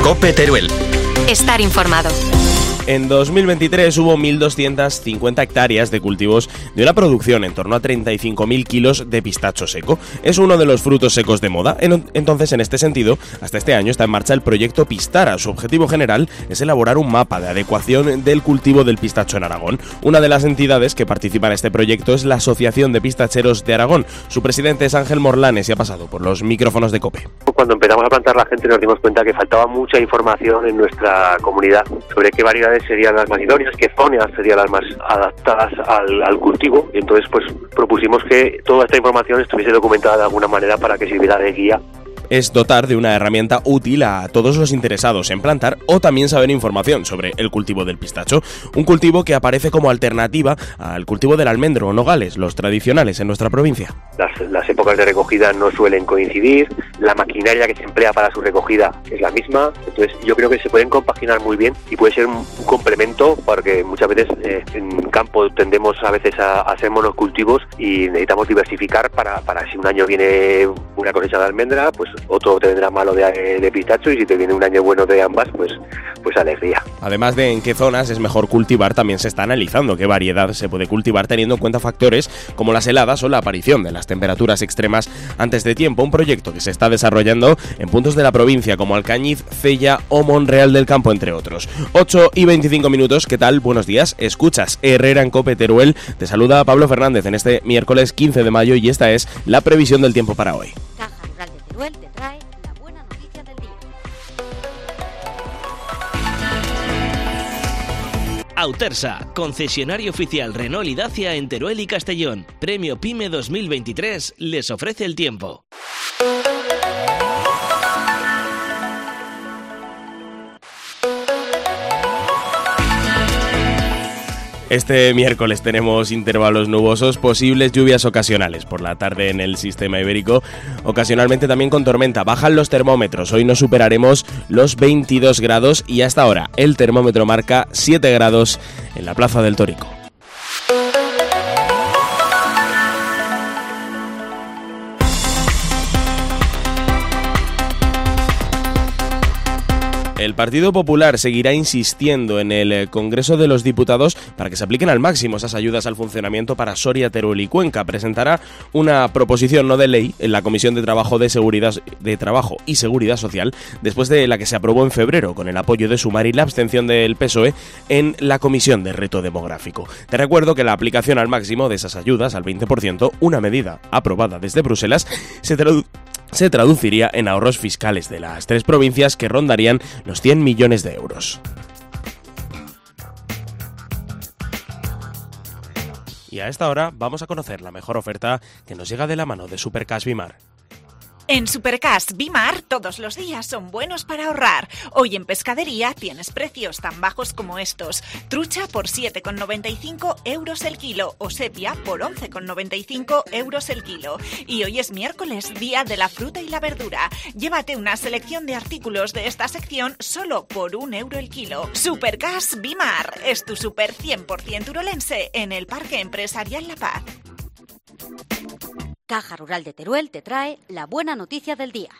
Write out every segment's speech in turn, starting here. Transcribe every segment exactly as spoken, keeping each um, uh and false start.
COPE Teruel. Estar informado. En dos mil veintitrés hubo mil doscientas cincuenta hectáreas de cultivos de una producción en torno a treinta y cinco mil kilos de pistacho seco. Es uno de los frutos secos de moda. Entonces, en este sentido, hasta este año está en marcha el proyecto Pistara. Su objetivo general es elaborar un mapa de adecuación del cultivo del pistacho en Aragón. Una de las entidades que participa en este proyecto es la Asociación de Pistacheros de Aragón. Su presidente es Ángel Morlanes y ha pasado por los micrófonos de COPE. Cuando empezamos a plantar la gente nos dimos cuenta que faltaba mucha información en nuestra comunidad sobre qué variedades serían las más idóneas, qué zonas serían las más adaptadas al, al cultivo, y entonces pues propusimos que toda esta información estuviese documentada de alguna manera para que sirviera de guía. Es dotar de una herramienta útil a todos los interesados en plantar o también saber información sobre el cultivo del pistacho, un cultivo que aparece como alternativa al cultivo del almendro o nogales, los tradicionales en nuestra provincia. Las, las épocas de recogida no suelen coincidir, la maquinaria que se emplea para su recogida es la misma, entonces yo creo que se pueden compaginar muy bien y puede ser un, un complemento, porque muchas veces eh, en campo tendemos a veces a, a hacer monocultivos y necesitamos diversificar para, para si un año viene una cosecha de almendra, pues otro te vendrá malo de, de pistacho, y si te viene un año bueno de ambas, pues, pues alegría. Además de en qué zonas es mejor cultivar, también se está analizando qué variedad se puede cultivar teniendo en cuenta factores como las heladas o la aparición de las temperaturas extremas antes de tiempo, un proyecto que se está desarrollando en puntos de la provincia como Alcañiz, Cella o Monreal del Campo, entre otros. ocho y veinticinco minutos, ¿qué tal? Buenos días, escuchas Herrera en COPE Teruel, te saluda Pablo Fernández en este miércoles quince de mayo y esta es la previsión del tiempo para hoy. Caja Rural de Teruel te trae la buena noticia del día. Autersa, concesionario oficial Renault y Dacia en Teruel y Castellón. Premio PYME dos mil veintitrés les ofrece el tiempo. Este miércoles tenemos intervalos nubosos, posibles lluvias ocasionales por la tarde en el sistema ibérico, ocasionalmente también con tormenta. Bajan los termómetros, hoy no superaremos los veintidós grados y hasta ahora el termómetro marca siete grados en la Plaza del Torico. El Partido Popular seguirá insistiendo en el Congreso de los Diputados para que se apliquen al máximo esas ayudas al funcionamiento para Soria, Teruel y Cuenca. Presentará una proposición no de ley en la Comisión de Trabajo de Seguridad de Trabajo y Seguridad Social, después de la que se aprobó en febrero con el apoyo de Sumar y la abstención del P S O E en la Comisión de Reto Demográfico. Te recuerdo que la aplicación al máximo de esas ayudas, al veinte por ciento, una medida aprobada desde Bruselas, se traduce se traduciría en ahorros fiscales de las tres provincias que rondarían los cien millones de euros. Y a esta hora vamos a conocer la mejor oferta que nos llega de la mano de Supercash Bimar. En Supercash Bimar todos los días son buenos para ahorrar. Hoy en pescadería tienes precios tan bajos como estos. Trucha por siete con noventa y cinco euros el kilo o sepia por once con noventa y cinco euros el kilo. Y hoy es miércoles, día de la fruta y la verdura. Llévate una selección de artículos de esta sección solo por un euro el kilo. Supercash Bimar es tu super cien por ciento urolense en el Parque Empresarial La Paz. Caja Rural de Teruel te trae la buena noticia del día.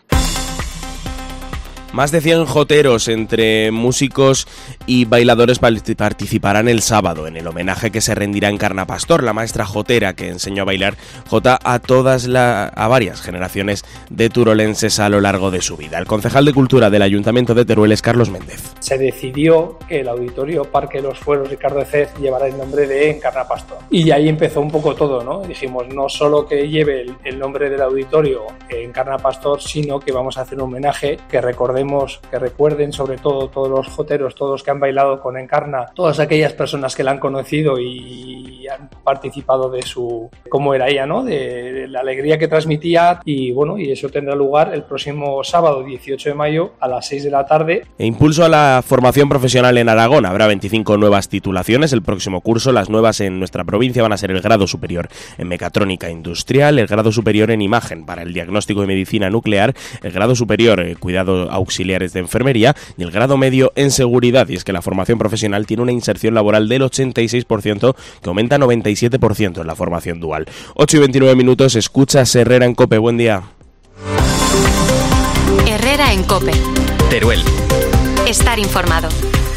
Más de cien joteros entre músicos y bailadores participarán el sábado en el homenaje que se rendirá en Carnapastor, la maestra jotera que enseñó a bailar jota a todas la, a varias generaciones de turolenses a lo largo de su vida. El concejal de Cultura del Ayuntamiento de Teruel es Carlos Méndez. Se decidió que el Auditorio Parque de los Fueros Ricardo Ecez llevará el nombre de Encarnapastor. Y ahí empezó un poco todo, ¿no? Dijimos, no solo que lleve el, el nombre del auditorio Encarnapastor, sino que vamos a hacer un homenaje que recordemos que recuerden sobre todo todos los joteros, todos los que han bailado con Encarna, todas aquellas personas que la han conocido y han participado de su, cómo era ella, ¿no? De, de la alegría que transmitía, y bueno, y eso tendrá lugar el próximo sábado dieciocho de mayo a las seis de la tarde. E impulso a la formación profesional en Aragón. Habrá veinticinco nuevas titulaciones el próximo curso. Las nuevas en nuestra provincia van a ser el grado superior en mecatrónica industrial, el grado superior en imagen para el diagnóstico y medicina nuclear, el grado superior en cuidado auxiliares de enfermería y el grado medio en seguridad. Y es que la formación profesional tiene una inserción laboral del ochenta y seis por ciento que aumenta a noventa y siete por ciento en la formación dual. ocho y veintinueve minutos, escuchas Herrera en COPE. Buen día. Herrera en COPE. Teruel. estar informado.